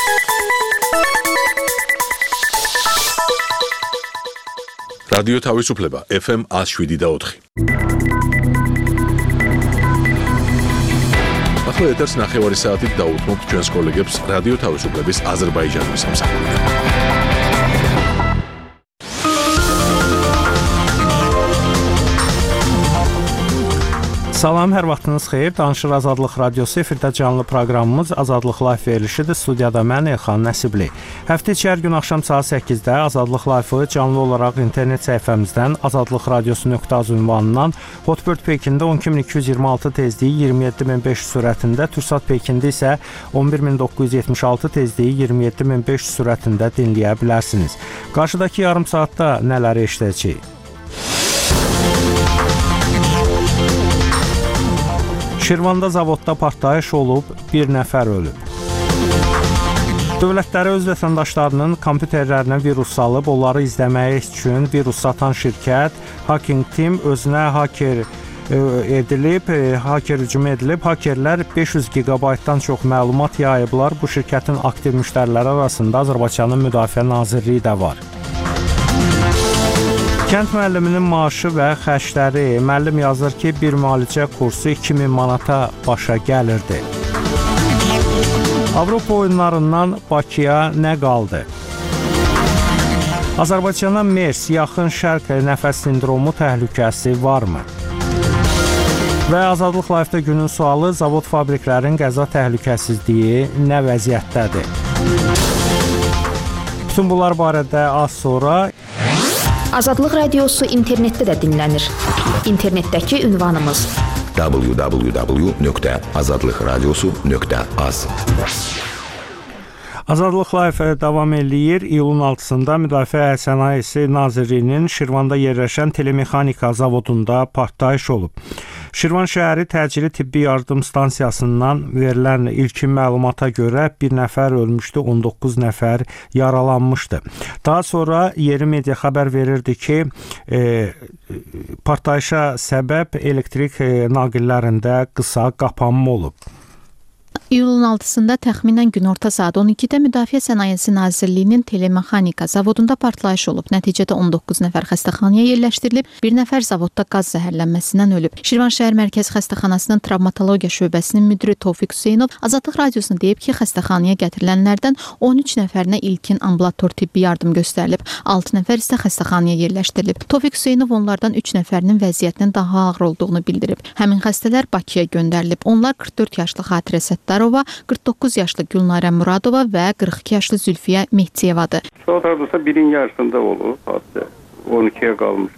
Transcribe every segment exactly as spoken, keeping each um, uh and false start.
რადიო თავისუფლება ეფ ემ one oh seven და four. ახლა ეთერს ნახევარი საათით დაუთმობთ ჩვენს კოლეგებს რადიო თავისუფლების აზერბაიჯანის სამსახურიდან. Salam, hər vaxtınız xeyir. Danışır Azadlıq Radiosu efirdə canlı proqramımız Azadlıq Live verilişidir. Studiyada mən Elxan Nəsibli. Həftə içi hər gün axşam saat səkkizdə Azadlıq Live-ı canlı olaraq internet səhifəmizdən azadlıqradiosu.az ünvanından Hotbird Pekində on iki min iki yüz iyirmi altı tezliyi iyirmi yeddi min beş yüz sürətində, Türksat Pekində isə on bir min doqquz yüz yetmiş altı tezliyi iyirmi yeddi min beş yüz sürətində dinləyə bilərsiniz. Qarşıdakı yarım saatda nələri eşidəcəyik? Şirvanda zavodda partlayış olub, bir nəfər ölüb. Dövlətləri öz vətəndaşlarının kompüterlərinə virus salıb, onları izləmək üçün virus satan şirkət Hacking Team özünə hacker edilib, hacker hücumu edilib. Hakerlər beş yüz gigabaytdan çox məlumat yayıblar. Bu şirkətin aktiv müştəriləri arasında Azərbaycanın Müdafiə Nazirliyi də var. Kənd müəlliminin maaşı və xərcləri. Müəllim yazır ki, bir müalicə kursu iki min manata başa gəlirdi. Avropa oyunlarından Bakıya nə qaldı? Azərbaycana MERS, yaxın şərq nəfəs sindromu təhlükəsi varmı? Və Azadlıq Live-da günün sualı, zavod fabriklərin qəza təhlükəsizliyi nə vəziyyətdədir? Bütün bunlar barədə az sonra... Azadlıq Radiosu internetdə də dinlənir. İnternetdəki ünvanımız w w w nöqtə azadlıqradiosu nöqtə az. Azadlıq Live davam eləyir. İyulun altısında Müdafiə Sənayesi Nazirliyinin Şirvanda yerləşən telemexanika zavodunda partlayış olub. Şirvan şəhəri təcili tibbi yardım stansiyasından verilən ilkin məlumata görə bir nəfər ölmüşdü, on doqquz nəfər yaralanmışdı. Daha sonra yeri media xəbər verirdi ki, e, partlayışa səbəb elektrik e, naqillərində qısa qapanma olub. İyulun altısında təxminən günorta saat on ikidə Müdafiə Sənayesi Nazirliyinin telemexanika zavodunda partlayış olub. Nəticədə on doqquz nəfər xəstəxanaya yerləşdirilib, bir nəfər zavodda qaz zəhərlənməsindən ölüb. Şirvan şəhər Mərkəzi Xəstəxanasının travmatologiya şöbəsinin müdiri Tofiq Hüseynov Azadlıq Radiosuna deyib ki, xəstəxanaya gətirilənlərdən on üç nəfərinə ilkin ambulator tibbi yardım göstərilib, altı nəfər isə xəstəxanaya yerləşdirilib. Tofiq Hüseynov onlardan üç nəfərinin vəziyyətinin daha ağır olduğunu bildirib. Həmin xəstələr Bakıya göndərilib. Onlar qırx dörd yaşlı Xatirə Səttarova, qırx doqquz yaşlı Gülnarə Muradova və qırx iki yaşlı Zülfiyə Mehdiyevadır. Saat hardasa birin yarısında olub, hadisə on ikiyə qalmış.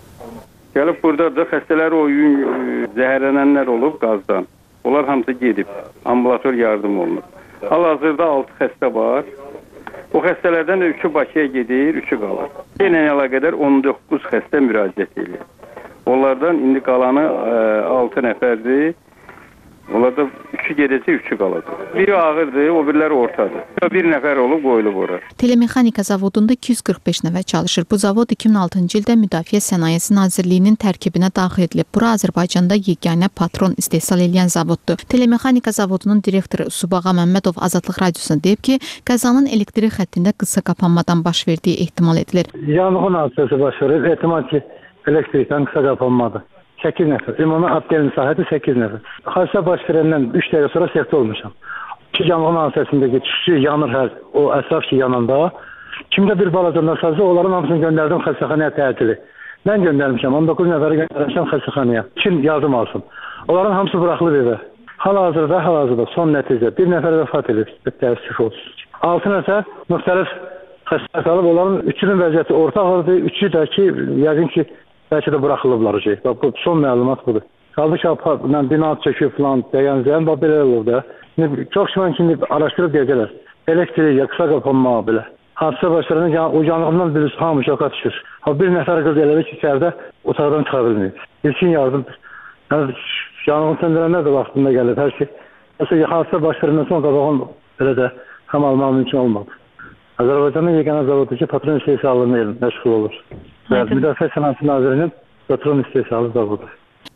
Gəlib burada da xəstələr o gün zəhərlənənlər olub qazdan. Onlar hamısı gedib, ambulator yardım olunur. Hal-hazırda altı xəstə var. O xəstələrdən üçü Bakıya gedir, üçü qalır. Yenə əlaqədar on doqquz xəstə müraciət edir. Onlardan indi qalanı altı nəfərdir. Onlarda üçü gedəcək, üçü qalacaq. Biri ağırdır, o birləri ortadır. Bir nəfər olub qoyulub ora. Telemexanika zavodunda iki yüz qırx beş nəfər çalışır. Bu zavod iki min altıncı ildə Müdafiə Sənayesi Nazirliyinin tərkibinə daxil edilib. Bura Azərbaycanda yeganə patron istehsal edən zavoddur. Telemexanika zavodunun direktoru Subağa Məmmədov Azadlıq Radiosuna deyib ki, qəzanın elektrik xəttində qısa qapanmadan baş verdiyi ehtimal edilir. Yanğın hadisəsi baş verir. Ehtimal ki, elektrikdən qısa qapanmadır. səkkiz nəfər. Ümumi abdelin sahəti səkkiz nəfər. Hadisə baş verəndən üç dəqiqə sonra səhvdə olmuşam. İki yanğın hadisəsindəki tüstü yanır hər, o ətraf ki yananda. Kimdə bir balaca nasazı, onların hamısını göndərdim xəstəxanaya tətili. Mən göndərmişəm, on doqquz nəfəri göndərmişəm xəstəxanaya. Kim yardım alsın. Onların hamısı buraxılıb evə. Hal-hazırda, hal-hazırda son nəticə bir nəfər vəfat edib, təəssüf olsun. altı nəfər müxtəlif xəstəlik alıb, onların üçünün vəziyyəti orta ağırdır, üçü də ki, yəqin ki, bəlkə də buraxılıblar. Bax, bu son məlumat budur. Qaldı ki, bina çöküb falan, deyən zəyən, bax, belə olur da. Çox şübhən ki, araşdırıb deyəcəklər. Elektrik, qısa qapanma, belə. Hadisə başlarında o yanğından birisi hamı şoka düşür. Bir nəfər qız elədi ki, içərdə otaqdan çıxa bilməyib. İlkin yardım. Yanğın söndürənlər də vaxtında gəlib. Hər şey. Hadisə başlarından sonra qabağın belə də tam almaq mümkün olmadı. Azərbaycanın yeganə zavodu ki, patron istehsalına məşğul olur. Müdafiə Sənayesi Nazirliyinin patron istehsalı zavodu.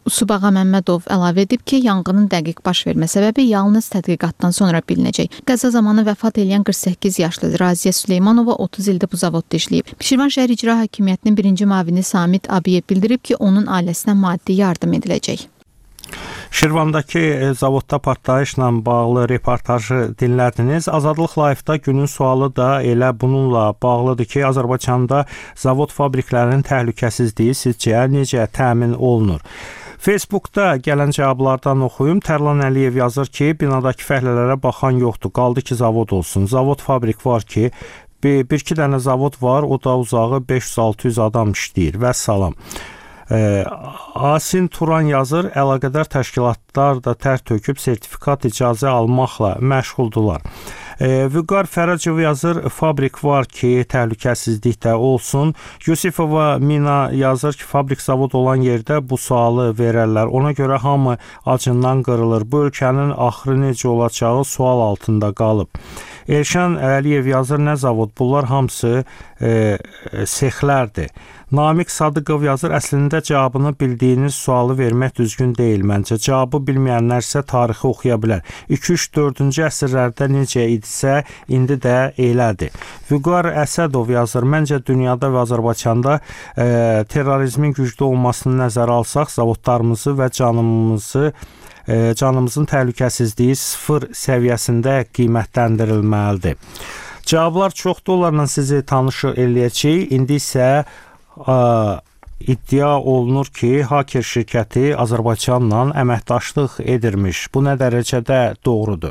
Subağa Məmmədov əlavə edib ki, yanğının dəqiq baş vermə səbəbi yalnız tədqiqatdan sonra bilinəcək. Qəza zamanı vəfat edən qırx səkkiz yaşlı Raziyə Süleymanova otuz ildir bu zavodda işləyib. Şirvan şəhər İcra Hakimiyyətinin birinci müavini Samit Abiyev bildirib ki, onun ailəsinə maddi yardım ediləcək. Şirvandakı zavodda partlayışla bağlı reportajı dinlədiniz. Azadlıq Live-da günün sualı da elə bununla bağlıdır ki, Azərbaycanda zavod fabriklərinin təhlükəsizliyi sizcə necə təmin olunur? Facebookda gələn cavablardan oxuyum. Tərlan Əliyev yazır ki, binadakı fəhlələrə baxan yoxdur, qaldı ki, zavod olsun. Zavod fabrik var ki, bir-iki dənə zavod var, o da uzağı beş yüz altı yüz adam işləyir. Və salam. Ə, Asin Turan yazır, əlaqədar təşkilatlar da tər töküb sertifikat icazə almaqla məşğuldular. E, Vüqar Fərəcov yazır, fabrik var ki, təhlükəsizlikdə olsun. Yusifova Mina yazır ki, fabrik zavod olan yerdə bu sualı verərlər. Ona görə hamı acından qırılır. Bu ölkənin axırı necə olacağı sual altında qalıb. Elşan Əliyev yazır, nə zavod? Bunlar hamısı e, sexlərdir. Namiq Sadıqov yazır, əslində cavabını bildiyiniz sualı vermək düzgün deyil məncə. Cavabı bilməyənlər isə tarixi oxuya bilər. iki üç dördüncü əsrlərdə necə idisə, indi də elədir. Vüqar Əsədov yazır, məncə dünyada və Azərbaycanda e, terrorizmin güclü olmasını nəzərə alsaq, zavodlarımızı və canımızı e, canımızın təhlükəsizliyi sıfır səviyyəsində qiymətləndirilməlidir. Cavablar çoxdur, onlarla sizi tanış eləyəcəyik. İndi isə Ə, iddia olunur ki, Haker şirkəti Azərbaycanla əməkdaşlıq edirmiş. Bu nə dərəcədə doğrudur?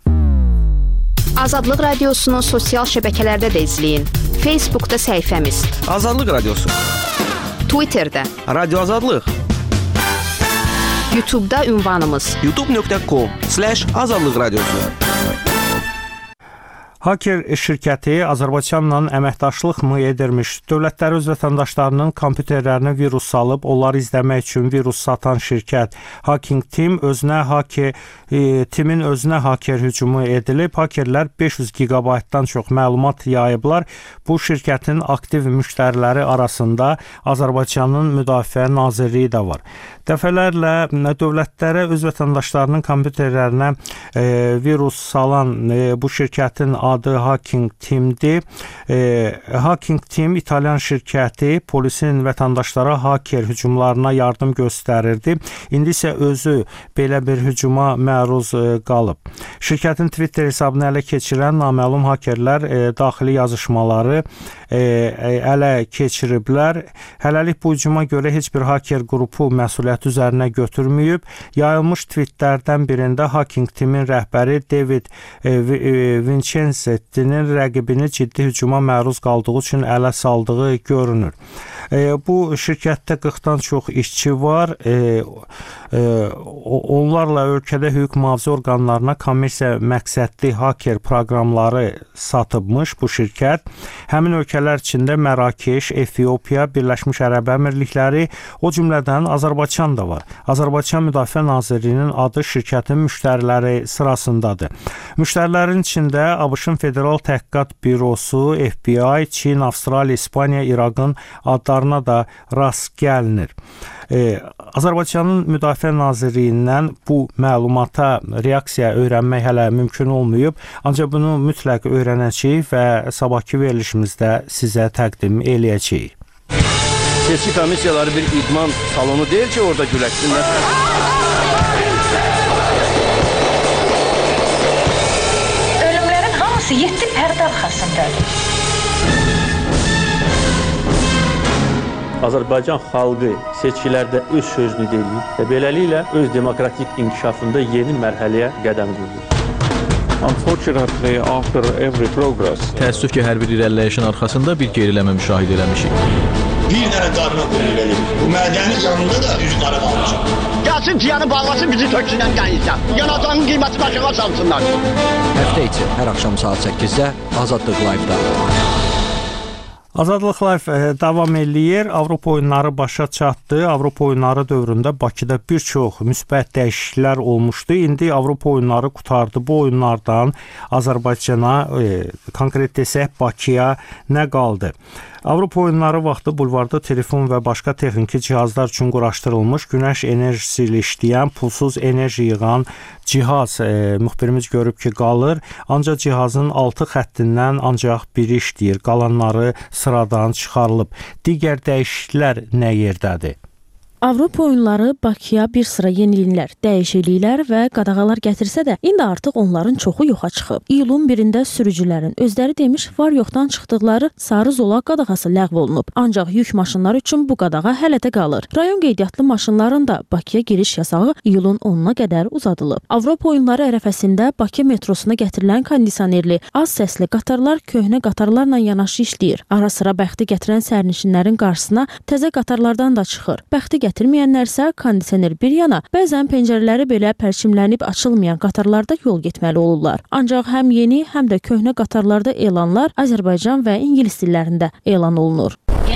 Azadlıq Radiosunu sosial şəbəkələrdə də izləyin. Facebookda səhifəmiz Azadlıq Radiosu, Twitterdə Radio Azadlıq, YouTube'da ünvanımız youtube nöqtə com slash azadlıq radiosu. Haker şirkəti Azərbaycanla əməkdaşlıq mı edirmiş? Dövlətləri öz vətəndaşlarının kompüterlərinə virus salıb, onları izləmək üçün virus satan şirkət Hacking Team özünə haker, e, Teamin özünə haker hücumu edilib. Hakerlər beş yüz gigabaytdan çox məlumat yayıblar. Bu şirkətin aktiv müştəriləri arasında Azərbaycanın Müdafiə Nazirliyi də var. Dəfələrlə dövlətlərə öz vətəndaşlarının kompüterlərinə e, virus salan e, bu şirkətin adı Hacking Team'dir. E, Hacking Team İtalyan şirkəti polisin vətəndaşlara haker hücumlarına yardım göstərirdi. İndi isə özü belə bir hücuma məruz e, qalıb. Şirkətin Twitter hesabını ələ keçirən naməlum hakerlər e, daxili yazışmaları e, ələ keçiriblər. Hələlik bu hücuma görə heç bir haker qrupu məsuliyyət üzərinə götürməyib. Yayılmış tweetlərdən birində Hacking Team'in rəhbəri David e, e, Vincenzettinin rəqibini ciddi hücuma məruz qaldığı üçün ələ saldığı görünür. E, bu şirkətdə qırxdan çox işçi var. E, e, onlarla ölkədə hüquq mühafizə orqanlarına kommersiya məqsədli haker proqramları satıbmış bu şirkət. Həmin ölkələr içində Mərakeş, Efiopiya, Birləşmiş Ərəb Əmirlikləri, o cümlədən Azərbaycan da var. Azərbaycan Müdafiə Nazirliyinin adı şirkətin müştəriləri sırasındadır. Müştərilərin içində ABŞ-ın Federal Təhqiqat Bürosu, F B I, Çin, Avstraliya, İspaniya, İraqın adlarına da rast gəlinir. Ee, Azərbaycanın Müdafiə Nazirliyindən bu məlumata reaksiya öyrənmək hələ mümkün olmayıb, ancaq bunu mütləq öyrənəcəyik və sabahki verilişimizdə sizə təqdim eləyəcəyik. Seçki komissiyaları bir idman salonu deyil ki, orada güləşsinlər. Ölümlərin hamısı yeddi pərdə arxasındadır. Azərbaycan xalqı seçkilərdə öz sözünü deyir və beləliklə öz demokratik inkişafında yeni mərhələyə qədəm qoyur. Unfortunately, after every progress, təəssüf ki, hər bir irəliləyişin arxasında bir geriləmə müşahidə eləmişik. Bir dənə qarına qoyur eləyir. Bu mədənin yanında da üz qara qalmışıq. Gəlsin ciyanı bağlasın, bizi töksünən qənizdən. Yanacağın qiyməti başına salsınlar. Həftə içi hər axşam saat səkkizdə Azadlıq Live-da. Azadlıq Live davam eləyir. Avropa oyunları başa çatdı. Avropa oyunları dövründə Bakıda bir çox müsbət dəyişikliklər olmuşdu. İndi Avropa oyunları qurtardı. Bu oyunlardan Azərbaycana, e, konkret desək Bakıya nə qaldı? Avropa oyunları vaxtı bulvarda telefon və başqa texniki cihazlar üçün quraşdırılmış günəş enerjisi ilə işləyən pulsuz enerji yığan cihaz e, müxbirimiz görüb ki, qalır. Ancaq cihazın altı xəttindən ancaq biri işləyir. Qalanları sıradan çıxarılıb. Digər dəyişikliklər nə yerdədir? Avropa oyunları Bakıya bir sıra yeniliklər, dəyişikliklər və qadağalar gətirsə də, indi artıq onların çoxu yoxa çıxıb. İyulun birində sürücülərin özləri demiş var-yoxdan çıxdıqları sarı zolaq qadağası ləğv olunub. Ancaq yük maşınları üçün bu qadağa hələ də qalır. Rayon qeydiyyatlı maşınların da Bakıya giriş yasağı iyulun onuna qədər uzadılıb. Avropa oyunları ərəfəsində Bakı metrosuna gətirilən kondisionerli, az səsli qatarlar köhnə qatarlarla yanaşı işləyir. Ara sıra bəxti gətirən sərnişinlərin qarşısına təzə qatarlardan da çıxır. Bəxti gətirməyənlərsə kondisioner bir yana, bəzən pəncərələri belə pərçimlənib açılmayan qatarlarda yol getməli olurlar. Ancaq həm yeni, həm də köhnə qatarlarda elanlar Azərbaycan və ingilis dillərində elan olunur.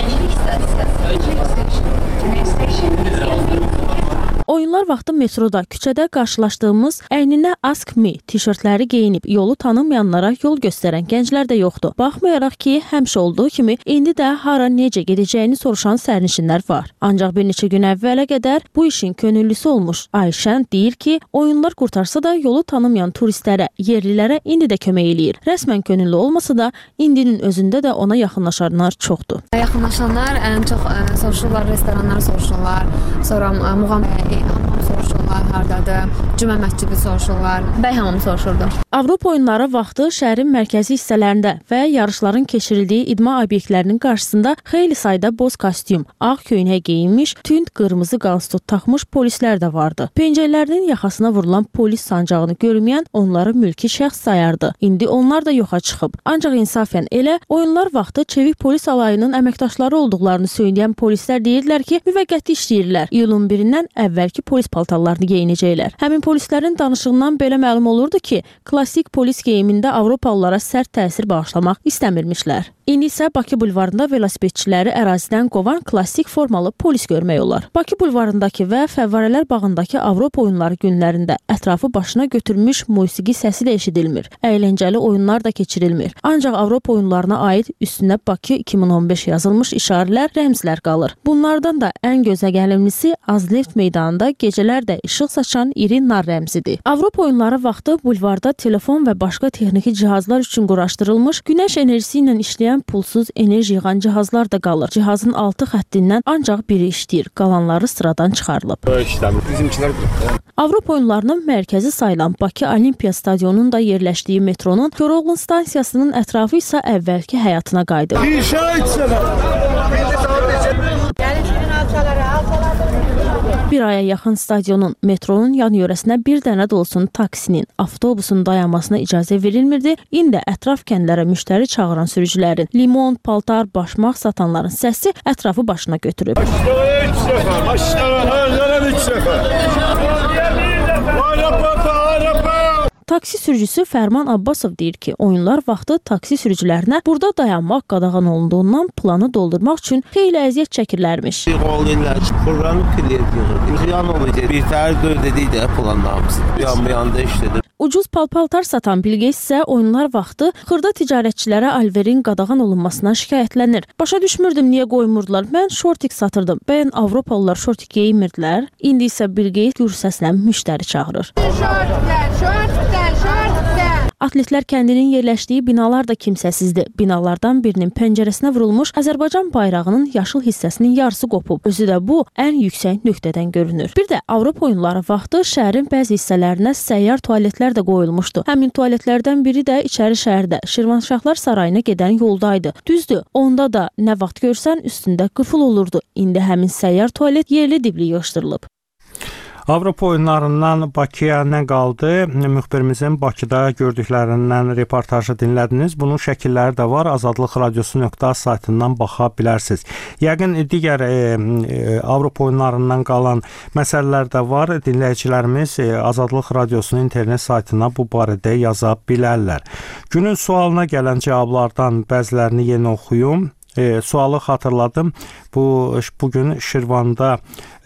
Oyunlar vaxtı metroda, küçədə qarşılaşdığımız əyninə Ask Me tişörtləri geyinib yolu tanımayanlara yol göstərən gənclər də yoxdur. Baxmayaraq ki, həmişə olduğu kimi indi də hara necə gedəcəyini soruşan sərnişinlər var. Ancaq bir neçə gün əvvələ qədər bu işin könüllüsü olmuş Ayşən deyir ki, oyunlar qurtarsa da yolu tanımayan turistlərə, yerlilərə indi də kömək eləyir. Rəsmən könüllü olmasa da indinin özündə də ona yaxınlaşanlar çoxdur. Yaxınlaşanlar ən çox ə, soruşurlar, restoranları soruşurlar, sonra ə, muğam hamam soruşurlar, hardadır, cümə məscidi soruşurlar, bəy hamam soruşurdu. Avropa oyunları vaxtı şəhərin mərkəzi hissələrində və yarışların keçirildiyi idman obyektlərinin qarşısında xeyli sayda boz kostyum, ağ köynək geyinmiş, tünd qırmızı qalstuk taxmış polislər də vardı. Pencəklərinin yaxasına vurulan polis sancağını görməyən onları mülki şəxs sayardı. İndi onlar da yoxa çıxıb. Ancaq insafən elə oyunlar vaxtı çevik polis alayının əməkdaşları olduqlarını söyləyən polislər deyirlər ki, müvəqqəti işləyirlər. İyulun birindən əvvəlki polis paltarlarını geyinəcəklər. Həmin polislərin danışığından belə məlum olurdu ki, klassik polis geyimində Avropalılara sərt təsir bağışlamaq istəmirmişlər. İndi isə Bakı bulvarında velosipedçiləri ərazidən qovan klassik formalı polis görmək olar. Bakı bulvarındakı və Fəvvarələr bağındakı Avropa oyunları günlərində ətrafı başına götürmüş musiqi səsi də eşidilmir. Əyləncəli oyunlar da keçirilmir. Ancaq Avropa oyunlarına aid üstünə Bakı iki min on beş yazılmış işarələr, rəmzlər qalır. Bunlardan da ən gözəgəlimlisi Azleft meydanında gecələr də işıq saçan iri nar rəmzidir. Avropa oyunları vaxtı bulvarda telefon və başqa texniki cihazlar üçün quraşdırılmış günəş enerjisi ilə işləyən pulsuz enerji yığan cihazlar da qalır. Cihazın altı xəttindən ancaq biri işləyir. Qalanları sıradan çıxarılıb. Avropa oyunlarının mərkəzi sayılan Bakı Olimpiya stadionunun da yerləşdiyi metronun Koroğlu stansiyasının ətrafı isə əvvəlki həyatına qayıdıb. Bir aya yaxın stadionun, metronun yan yörəsinə bir dənə də olsun taksinin, avtobusun dayanmasına icazə verilmirdi. İndi ətraf kəndlərə müştəri çağıran sürücülərin, limon, paltar, başmaq satanların səsi ətrafı başına götürüb. Taksi sürücüsü Fərman Abbasov deyir ki, oyunlar vaxtı taksi sürücülərinə burada dayanmaq qadağan olunduğundan planı doldurmaq üçün xeyli əziyyət çəkirlərmiş. Ucuz palpaltar satan Bilgeys isə oyunlar vaxtı xırda ticarətçilərə alverin qadağan olunmasına şikayətlənir. Başa düşmürdüm niyə qoymurdular. Mən şortik satırdım. Bəyən Avropalılar şortik geyinmirdilər. İndi isə Bilgeys gür səslə müştəri çağırır. Atletlər kəndinin yerləşdiyi binalar da kimsəsizdir. Binalardan birinin pəncərəsinə vurulmuş Azərbaycan bayrağının yaşıl hissəsinin yarısı qopub. Özü də bu ən yüksək nöqtədən görünür. Bir də Avropa oyunları vaxtı şəhərin bəzi hissələrinə səyyar tualetlər də qoyulmuşdu. Həmin tualetlərdən biri də içəri şəhərdə Şirvanşahlar sarayına gedən yoldaydı. Düzdür, onda da nə vaxt görsən üstündə qıfıl olurdu. İndi həmin səyyar tualet yerli dibli yığışdırılıb. Avropa oyunlarından Bakıya nə qaldı? Müxbirimizin Bakıda gördüklərindən reportajı dinlədiniz. Bunun şəkilləri də var. azadlıq radiosu nöqtə az saytından baxa bilərsiniz. Yəqin digər e, e, Avropa oyunlarından qalan məsələlər də var. Dinləyicilərimiz e, Azadlıq radiosunun internet saytına bu barədə yaza bilərlər. Günün sualına gələn cavablardan bəzilərini yenə oxuyum. E, sualı xatırladım. Bu bugün Şirvanda e,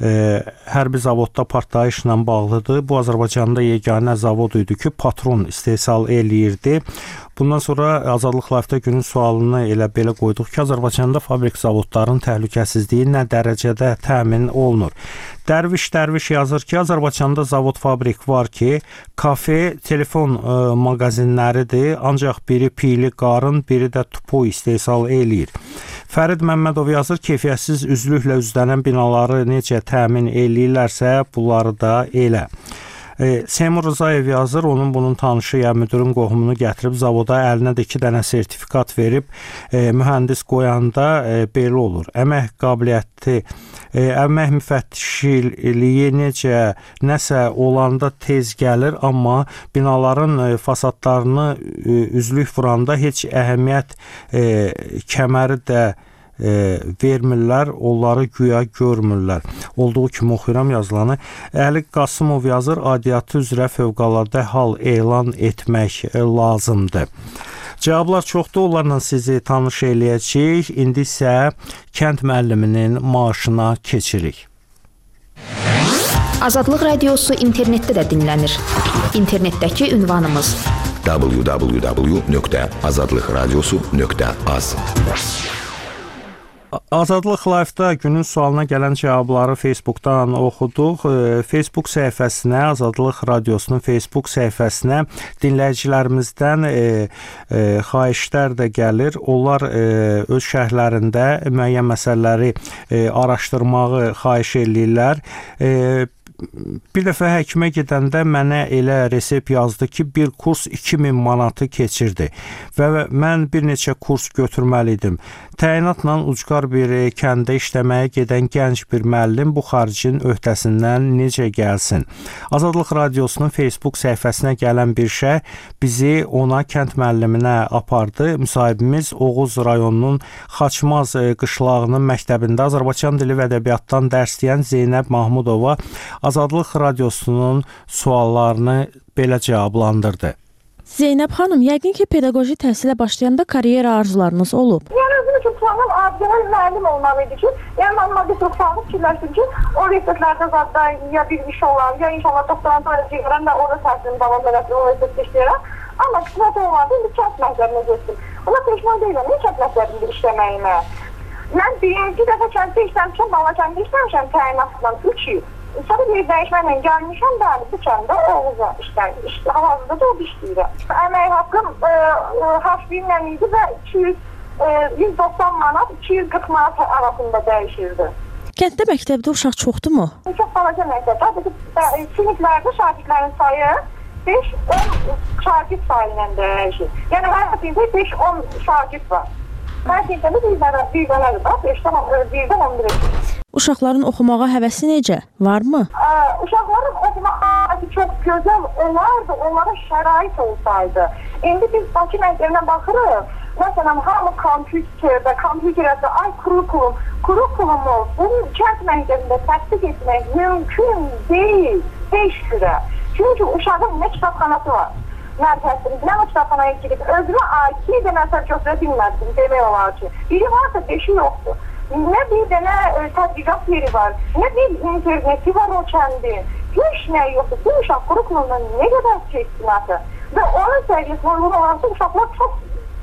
hərbi zavodda partlayışla bağlıdır. Bu Azərbaycanda yeganə zavod idi ki, patron istehsal eləyirdi. Bundan sonra Azadlıq Live-da günün sualını elə belə qoyduq ki, Azərbaycanda fabrik zavodların təhlükəsizliyi nə dərəcədə təmin olunur? Dərviş Dərviş yazır ki, Azərbaycanda zavod fabrik var ki, kafe, telefon ə, mağazinləridir, ancaq biri piyli qarın, biri də tupu istehsal eləyir. Fərid Məmmədov yazır, keyfiyyətsiz üzlüklə üzlənən binaları necə təmin eləyirlərsə, bunları da elə. E, Seymur Rızayev yazır, onun bunun tanışı ya müdürün qohumunu gətirib zavoda əlinə də iki dənə sertifikat verib e, mühəndis qoyanda e, belə olur. Əmək qabiliyyəti, e, əmək müfəttişliyi necə nəsə olanda tez gəlir, amma binaların e, fasadlarını e, üzlük vuranda heç əhəmiyyət e, kəməri də E, vermirlər, onları güya görmürlər. Olduğu kimi oxuyuram yazılanı. Əli Qasımov yazır, aidiyyatı üzrə fövqəladə hal elan etmək lazımdır. Cavablar çoxdur, onlarla sizi tanış eləyəcəyik. İndi isə kənd müəlliminin maaşına keçirik. Azadlıq Radiosu internetdə də dinlənir. İnternetdəki ünvanımız w w w nöqtə azadlıq radiosu nöqtə az. Azadlıq Live-da günün sualına gələn cavabları Facebookdan oxuduq. Facebook səhifəsinə, Azadlıq Radiosunun Facebook səhifəsinə dinləyicilərimizdən e, e, xahişlər də gəlir. Onlar e, öz şərhlərində müəyyən məsələləri e, araşdırmağı xahiş eləyirlər. E, Bir dəfə həkimə gedəndə mənə elə resept yazdı ki, bir kurs iki min manatı keçirdi və mən bir neçə kurs götürməli idim. Təyinatla ucqar bir kəndə işləməyə gedən gənc bir müəllim bu xaricin öhdəsindən necə gəlsin? Azadlıq Radiosunun Facebook səhifəsinə gələn bir şey bizi ona kənd müəlliminə apardı. Müsahibimiz Oğuz rayonunun Xaçmaz qışlağının məktəbində Azərbaycan dili və ədəbiyyatdan dərs deyən Zeynəb Mahmudova Azadlıq Radiosunun suallarını belə cavablandırdı. Zeynəb xanım, yəqin ki, pedaqoji təhsilə başlayanda karyera arzularınız olub. Yəni, özümü çox sağlam, adiyyə müəllim olmalıydı ki, yəni, mən çox sağlam fikirləşdim ki, o universitetlərdə zadda ya bir iş olar, ya inşallah doktorantlara çevirəm və orada təhsilini davam edəcəm, o universitetdə işləyərəm. Amma qismət olmadı, indi kənd məktəbinə geçdim. Ona peşman deyiləm, nə kənd məktəbində işləməyimə. Mən birinci dəfə kənddə işləmişəm, Balakəndə işləmişəm təyinatla üç il. Sonra bir dəyişməklə gəlmişəm, bəli, bu kəndə Oğuz'a işləyir. Hal-hazırda da o işləyirəm. Əmək haqqım H bir ilə idi və yüz doxsan manat, iki yüz qırx manat arasında dəyişirdi. Kənddə məktəbdə uşaq çoxdurmu? Çox balaca məktəbdə. Siniflərdə şagirdlərin sayı beş on şagird sayı ilə dəyişir. Yəni, hər sinifdə beş on şagird var. Hər sinifdə bir dənədir var, birdən on bir. Uşaqların oxumağa həvəsi necə? Varmı? Uşaqların oxumağa çox gözəl olardı, onlara şərait olsaydı. İndi biz Bakı məktəbinə baxırıq. Məsələn, hamı kompüterdə, kompüterdə, ay kurukulum, kurukulumuz bunun kənd məktəbində tətbiq etmək mümkün deyil, heç cürə. Çünki uşağın nə kitabxanası var? Mərkəzimiz, nə o kitabxanaya girib, özünə ait bir də məsəl götürə bilməzsin, demək olar ki. Biri varsa, beşi yoxdur. Nə bir dənə tədqiqat yeri var, nə bir interneti var o kəndin. Heç nə yoxdur. Bu uşaq kurukulundan nə qədər çəksin atı. Və onun səviyyəsindən uyğun olarsa uşaqlar çox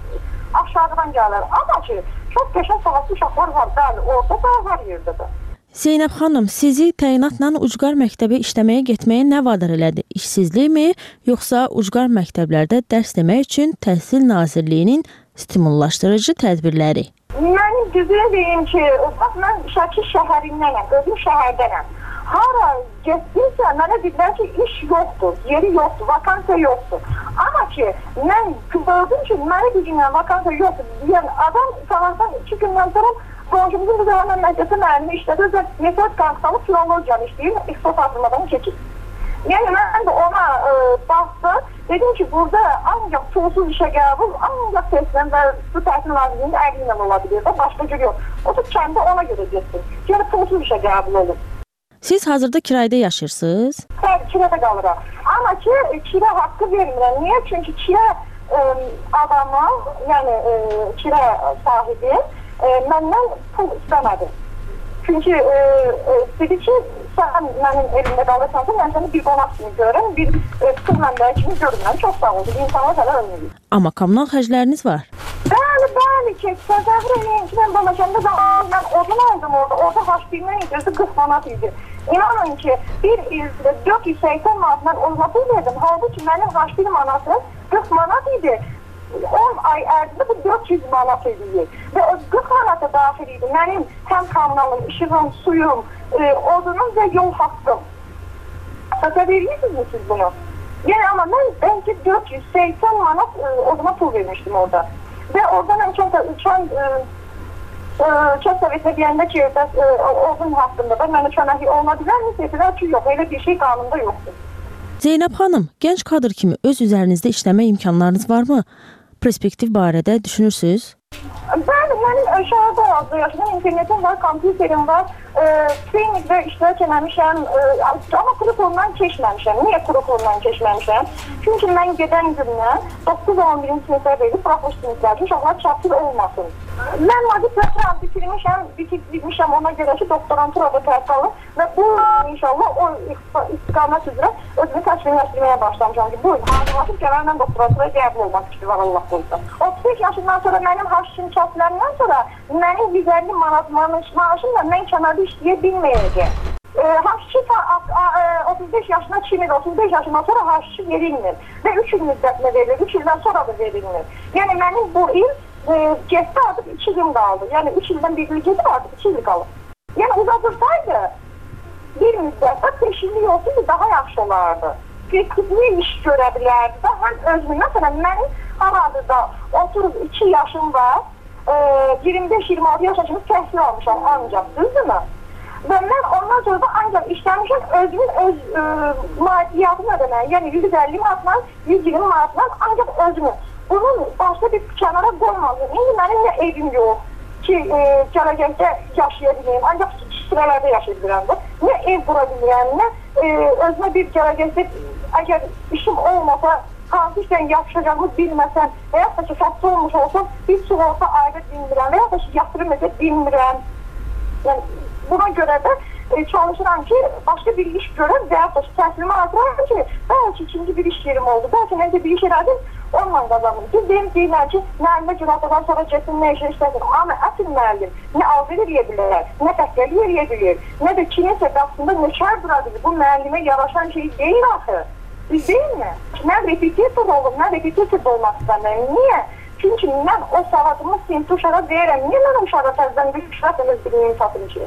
aşağıdan gəlir. Amma ki, çox qəşəng savadlı uşaqlar var, bəli, orada da var yerdə də. Zeynəb xanım, sizi təyinatla ucqar məktəbə işləməyə getməyə nə vadar elədi? İşsizlikmi, yoxsa ucqar məktəblərdə dərs demək üçün Təhsil Nazirliyinin stimullaşdırıcı tədbirləri? Mənim düzünü deyim ki, bax, mən Şəki şəhərindənəm, özüm şəhərdənəm. Hara getdimsə, mənə dedilər ki, iş yoxdur, yeri yoxdur, vakansiya yoxdur. Amma ki, mən gördüm ki, mənə dedilər, vakansiya yoxdur. Yəni, adam sağlardan iki gündən sonra qonşumuzun bu zaman məhdəsə müəllimi işlədi, özə mesaj qansılı filologiyanı işləyir, eksport hazırlamadan keçir. Yəni, mən də ona e, baxdım, dedim ki, burada ancaq pulsuz işə qəbul, ancaq testdən və bu təhsil nazirliyinin əqli ilə ola bilir də, başqa cür yox. O da kəndə ona görə getsin. Yəni, pulsuz işə qəbul olur. Siz hazırda kirayədə yaşayırsınız? Bəli, kirədə qalıraq. Amma ki, kirə haqqı vermirəm. Niyə? Çünki kirə e, adamı, yəni e, kirə sahibi e, məndən pul istəmədi. Çünki e, e, dedi ki, sən mənim evimdə qalırsansa, mən səni bir qonaq kimi görürəm, bir e, kız mənbəyə kimi görürəm. Çox sağ oldu, insanlar hələ ölməyir. Amma kommunal xərcləriniz var. Bəli, bəli ki, təzəvvür eləyin ki, mən Balakəndə zaman mən odun aldım orada, orada haşbilmən idirdi, qırx manat idi. İnanın ki, bir ildə dörd yüz səksən manat mən olması verdim, halbuki mənim haşbil manatı qırx manat idi. on ay ərzində bu dörd yüz manat edir. Və o qırx manata daxil idi. Mənim həm kommunalım, işığım, suyum, e, odunum və yol haqqım. Təsəvvür edirsiniz siz bunu? Yəni, amma mən bəlkə dörd yüz səksən manat e, oduna pul vermişdim orada. Və orada mən çox da uçan e, e, çox səviyyətlə deyəndə ki, bəs e, odun haqqında da mənə köməkli olma bilər mi? Dedilər ki, yox, elə bir şey qanunda yoxdur. Zeynəb xanım, gənc kadr kimi öz üzərinizdə işləmə imkanlarınız varmı? Perspektiv barədə düşünürsünüz? Bəli, mənim aşağıda azda yaşadım, internetim var, kompüterim var, e, klinikdə iştirak eləmişəm, e, amma kurukulundan keçməmişəm. Niyə kurukulundan keçməmişəm? Çünki mən gedən gündən doqquz on birinci siniflər verib, buraxmış siniflər ki, uşaqlar çapsız olmasın. Mən magistratram bitirmişəm, bitirmişəm ona görə ki, doktoranturada təhsil və bu inşallah o istiqamət üzrə özümü təşkilləşdirməyə başlamışam ki, bu hazırlaşıb gələrlə doktoranturaya qəbul olmaq fikri var Allah qoysa. otuz beş yaşından sonra mənim haşişim çaplarından sonra mənim yüz əlli manat maaşımla mən kənarda işləyə bilməyəcəm. E, haşişi otuz beş yaşına çimir, otuz beş yaşından sonra haşişi verilmir və üç il müddətinə verilir, üç ildən sonra da verilmir. Yəni mənim bu il E, getdi artıq iki gün qaldı. Yəni üç ildən bir il gedib artıq iki il qalıb. Yəni uzadırsaydı bir müddətdə beş illik olsaydı daha yaxşı olardı. Qismi iş görə bilərdi də həm özümü. Məsələn, mənim hal-hazırda otuz iki yaşım var, e, iyirmi beş iyirmi altı yaş kimi təhsil almışam ancaq, düzdürmü? Və mən ondan sonra da ancaq işləmişəm özümün öz e, maliyyatını ödəməyə. Yəni yüz əlli manatla, yüz iyirmi manatla ancaq özümün. Bunun başqa bir kənara qoymalıyım. İndi mənim nə evim yox ki, e, gələcəkdə yaşaya biləyim. Ancaq kisirələrdə yaşaya bilirəm. Nə ev qura bilirəm, nə e, özümə bir gələcəkdə əgər işim olmasa, hansı işdən yapışacağımı bilməsəm və yaxud da ki, xəstə olmuş olsam, bir sığorta ayrı bilmirəm və yaxud da ki, yatırım edə bilmirəm. Yəni, buna görə də e, çalışıram ki, başqa bir iş görəm və yaxud da ki, təhsilimi artıram ki, bəlkə ikinci bir iş yerim oldu. Bəlkə nəsə bir iş elədim, onunla qazandım. Siz deyim deyirlər ki, müəllimə günahdan sonra getsin, nə işə işləsin. Amma əsl müəllim nə alver eləyə bilər, nə bəkkəli eləyə bilir, nə də kiminsə qapısında nökər dura bilir. Bu müəllimə yaraşan şey deyil axı. Biz deyilmi? Mən repetitor olum, mən repetitor olmaq istəməyim. Niyə? Çünki mən o savadımı sinifdə uşağa deyirəm. Niyə mən uşağa təzdən bir uşaq əməz bilməyim satım ki?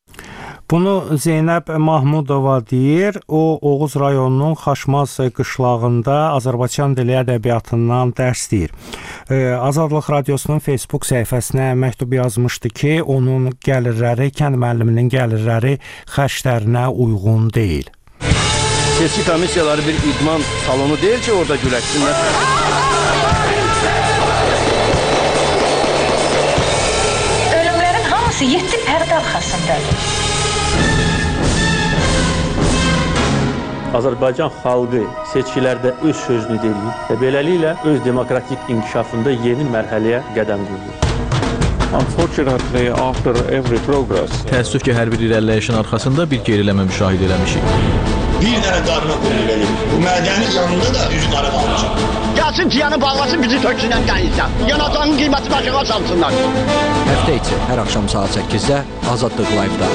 Bunu Zeynəb Mahmudova deyir. O, Oğuz rayonunun Xaşmaz qışlağında Azərbaycan dili ədəbiyyatından dərs deyir. Ee, Azadlıq Radiosunun Facebook səhifəsinə məktub yazmışdı ki, onun gəlirləri, kənd müəlliminin gəlirləri xərclərinə uyğun deyil. Seçki komissiyaları bir idman salonu deyil ki, orada güləşsinlər. Ölümlərin hamısı yeddi pərdə arxasındadır. Azərbaycan xalqı seçkilərdə öz sözünü deyir və beləliklə öz demokratik inkişafında yeni mərhələyə qədəm qoyur. Unfortunately, after every progress, təəssüf ki, hər bir irəliləyişin arxasında bir geriləmə müşahidə eləmişik. Bir dənə qarına qulluq edir. Bu mədənin yanında da üz qara qalmışam. Gəlsin ciyanı bağlasın, bizi töksünən dənizdən. Yanacanın qiyməti başına salsınlar. Həftə içi hər axşam saat səkkizdə Azadlıq Live-da.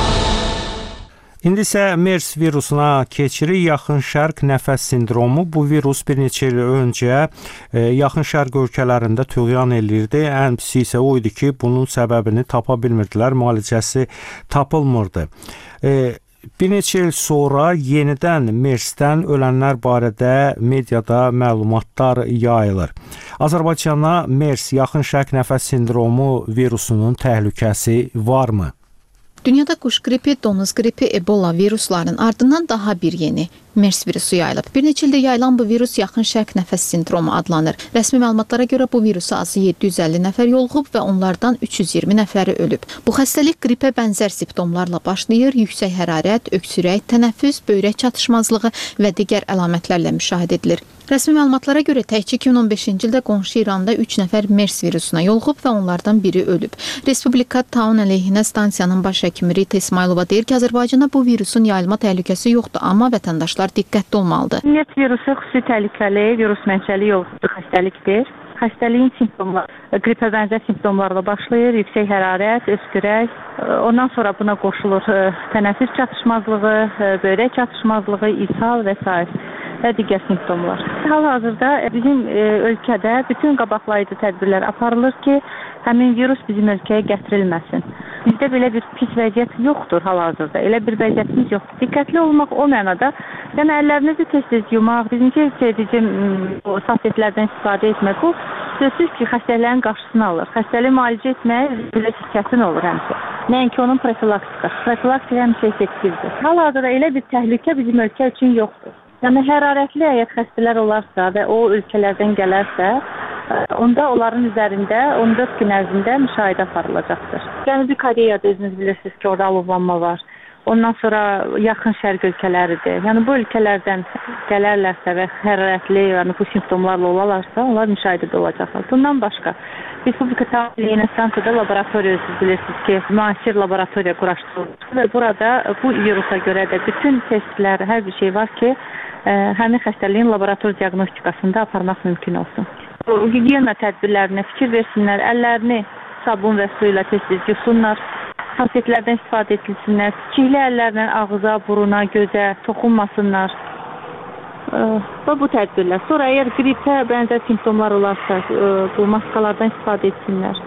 İndi isə MERS virusuna keçirik. Yaxın Şərq nəfəs sindromu. Bu virus bir neçə il öncə e, Yaxın Şərq ölkələrində tüğyan eləyirdi. Ən pisi isə o idi ki, bunun səbəbini tapa bilmirdilər, müalicəsi tapılmırdı. E, bir neçə il sonra yenidən MERS-dən ölənlər barədə mediada məlumatlar yayılır. Azərbaycana MERS, Yaxın Şərq nəfəs sindromu virusunun təhlükəsi varmı? Dünyada quş qripi, donuz qripi, Ebola viruslarının ardından daha bir yeni MERS virusu yayılıb. Bir neçə ildə yayılan bu virus Yaxın Şərq nəfəs sindromu adlanır. Rəsmi məlumatlara görə bu virusa azı yeddi yüz əlli nəfər yoluxub və onlardan üç yüz iyirmi nəfəri ölüb. Bu xəstəlik qripə bənzər simptomlarla başlayır. Yüksək hərarət, öksürək, tənəffüs, böyrək çatışmazlığı və digər əlamətlərlə müşahidə edilir. Rəsmi məlumatlara görə təkcə iki min on beşinci ildə qonşu İranda üç nəfər MERS virusuna yoluxub və onlardan biri ölüb. Respublika Taun əleyhinə stansiyanın baş həkimi Rita İsmailova deyir ki, Azərbaycanda bu virusun yayılma təhlükəsi yoxdur, amma vətəndaşlar diqqətli olmalıdır. MERS virusu xüsusi təhlükəli virus mənşəli yoluxucu xəstəlikdir. Xəstəliyin simptomları, qripə bənzər simptomlarla başlayır, yüksək hərarət, öskürək, ondan sonra buna qoşulur tənəffüs çatışmazlığı, böyrək çatışmazlığı, ishal və sair və digər simptomlar. Hal-hazırda bizim ölkədə bütün qabaqlayıcı tədbirlər aparılır ki, həmin virus bizim ölkəyə gətirilməsin. Bizdə belə bir pis vəziyyət yoxdur hal-hazırda, elə bir vəziyyətimiz yoxdur. Diqqətli olmaq o mənada, yəni əllərinizi tez-tez yumaq, dezinfeksiya edici salfetlərdən istifadə etmək, bu sözsüz ki, xəstələrin qarşısını alır. Xəstəliyi müalicə etmək belə çətin olur həmişə. Nəinki onun profilaktikası. Profilaktika həmişə effektivdir. Hal-hazırda elə bir təhlükə bizim ölkə üçün yoxdur. Yəni hərarətli əgər xəstələr olarsa və o ölkələrdən gələrsə, onda onların üzərində on dörd gün ərzində müşahidə aparılacaqdır. Cənubi Koreyada özünüz bilirsiniz ki, orada alovlanma var. Ondan sonra yaxın şərq ölkələridir. Yəni bu ölkələrdən gələrlərsə və hərarətli, yəni bu simptomlarla olarlarsa, onlar müşahidədə olacaqlar. Bundan başqa, Respublika Taun stansiyada laboratoriya özünüz bilirsiniz ki, müasir laboratoriya quraşdırılır və burada bu virusa görə də bütün testlər, hər bir şey var ki, ə, həmin xəstəliyin laborator diaqnostikasında aparmaq mümkün olsun. Gigiyena tədbirlərinə fikir versinlər, əllərini sabun və su ilə tez-tez yusunlar, salfetlərdən istifadə edilsinlər, çirkli əllərlə ağıza, buruna, gözə toxunmasınlar və bu tədbirlər. Sonra əgər qripə bənzər simptomlar olarsa, bu maskalardan istifadə etsinlər.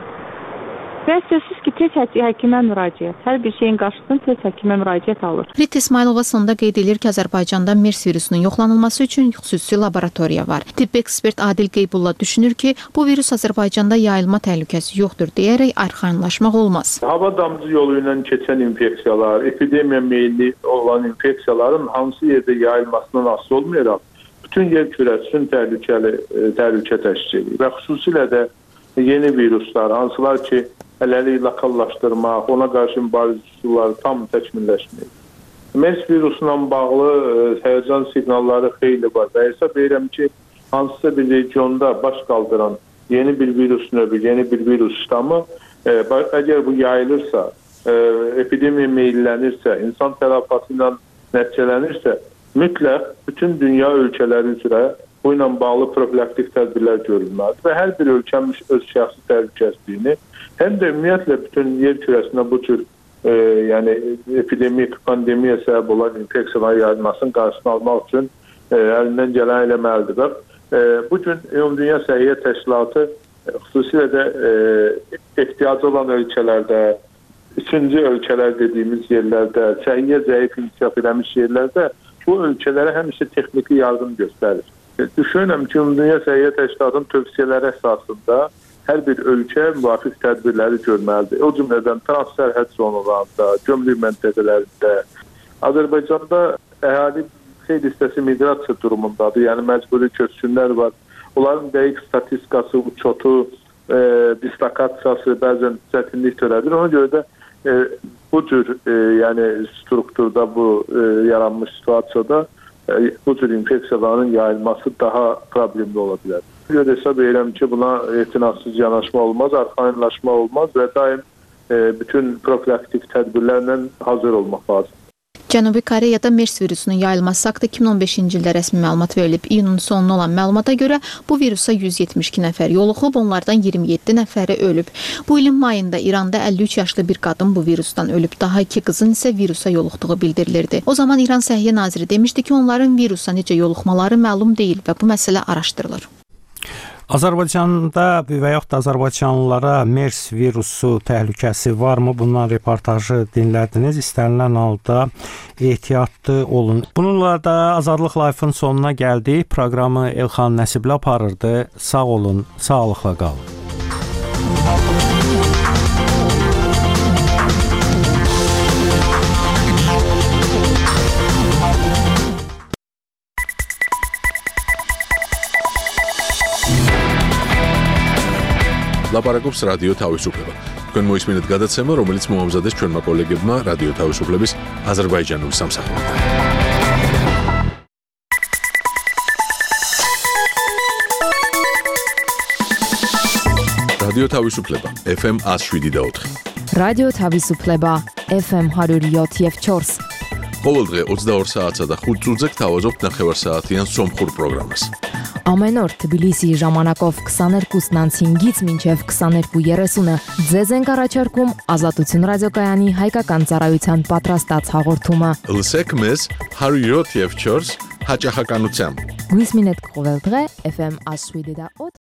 Və sözsüz ki, tez həkimə müraciət. Hər bir şeyin qarşısını tez həkimə müraciət alır. Rita İsmailova sonda qeyd edir ki, Azərbaycanda MERS virusunun yoxlanılması üçün xüsusi laboratoriya var. Tibbi ekspert Adil Qeybulla düşünür ki, bu virus Azərbaycanda yayılma təhlükəsi yoxdur deyərək arxayınlaşmaq olmaz. Hava damcı yolu ilə keçən infeksiyalar, epidemiya meyilli olan infeksiyaların hansı yerdə yayılmasından asılı olmayaraq, bütün yer kürəsi üçün təhlükəli təhlükə təşkil edir və xüsusilə də yeni viruslar, hansılar ki, hələlik lokallaşdırmaq, ona qarşı mübarizə üsulları tam təkmilləşmir. MERS virusuna bağlı həyəcan siqnalları xeyli var və hesab edirəm ki, hansısa bir regionda baş qaldıran yeni bir virus növü, yeni bir virus ştamı, e, əgər bu yayılırsa, e, epidemiya meyillənirsə, insan tələfatı ilə nəticələnirsə, mütləq bütün dünya ölkələri üzrə bu ilə bağlı profilaktik tədbirlər görülməlidir və hər bir ölkənin öz şəxsi təhlükəsizliyini, həm də ümumiyyətlə bütün yer kürəsində bu tür e, yəni epidemik, pandemiya səbəb olan infeksiyaların yayılmasının qarşısını almaq üçün e, əlindən gələn eləməlidir. Və e, bu gün Ümumdünya Səhiyyə Təşkilatı e, xüsusilə də e, ehtiyacı olan ölkələrdə, üçüncü ölkələr dediyimiz yerlərdə, səhiyyə zəif inkişaf edilmiş yerlərdə bu ölkələrə həmişə texniki yardım göstərir. Düşünürəm ki, Dünya Səhiyyə Təşkilatının tövsiyələri əsasında hər bir ölkə müvafiq tədbirləri görməlidir. O cümlədən transsərhəd zonalarında, gömrük məntəqələrində. Azərbaycanda əhali xeyli hissəsi miqrasiya durumundadır, yəni məcburi köçkünlər var. Onların dəqiq statistikası, uçotu, e, dislokasiyası bəzən çətinlik törədir. Ona görə də e, bu cür e, yəni strukturda bu e, yaranmış situasiyada bu tür infeksiyaların yayılması daha problemli ola bilər. Görə hesab edirəm ki, buna etinadsız yanaşma olmaz, arxayınlaşma olmaz və daim e, bütün profilaktik tədbirlərlə hazır olmaq lazım. Cənubi Koreyada MERS virusunun yayılması haqqında iki min on beşinci ildə rəsmi məlumat verilib. İyunun sonuna olan məlumata görə bu virusa yüz yetmiş iki nəfər yoluxub, onlardan iyirmi yeddi nəfəri ölüb. Bu ilin mayında İranda əlli üç yaşlı bir qadın bu virusdan ölüb. Daha iki qızın isə virusa yoluxduğu bildirilirdi. O zaman İran Səhiyyə Naziri demişdi ki, onların virusa necə yoluxmaları məlum deyil və bu məsələ araşdırılır. Azərbaycanda və yaxud da azərbaycanlılara MERS virusu təhlükəsi varmı? Bundan reportajı dinlədiniz. İstənilən halda ehtiyatlı olun. Bununla da Azadlıq Live-ın sonuna gəldik. Proqramı Elxan Nəsibli aparırdı. Sağ olun, sağlıqla qalın. ლაპარაკობს რადიო თავისუფლება. თქვენ მოისმინეთ გადაცემა, რომელიც მოამზადეს ჩვენმა კოლეგებმა რადიო თავისუფლების აზერბაიჯანული სამსახურიდან. რადიო თავისუფლება ეფ ემ one oh seven და four. რადიო თავისუფლება ეფ ემ one oh seven და four. ყოველდღე ოცდაორ საათსა და ხუთ წუთზე გთავაზობთ ნახევარსაათიან სომხურ პროგრამას. Ամեն օր Թբիլիսի ժամանակով twenty-two հինգից մինչև twenty-two thirty-ը ձեզ ենք առաջարկում Ազատություն ռադիոկայանի հայկական ծառայության պատրաստած հաղորդումը։ Լսեք մեզ one oh seven հաճախականությամբ։ Գույս մինետ կողել դղե էֆ էմ one oh seven და four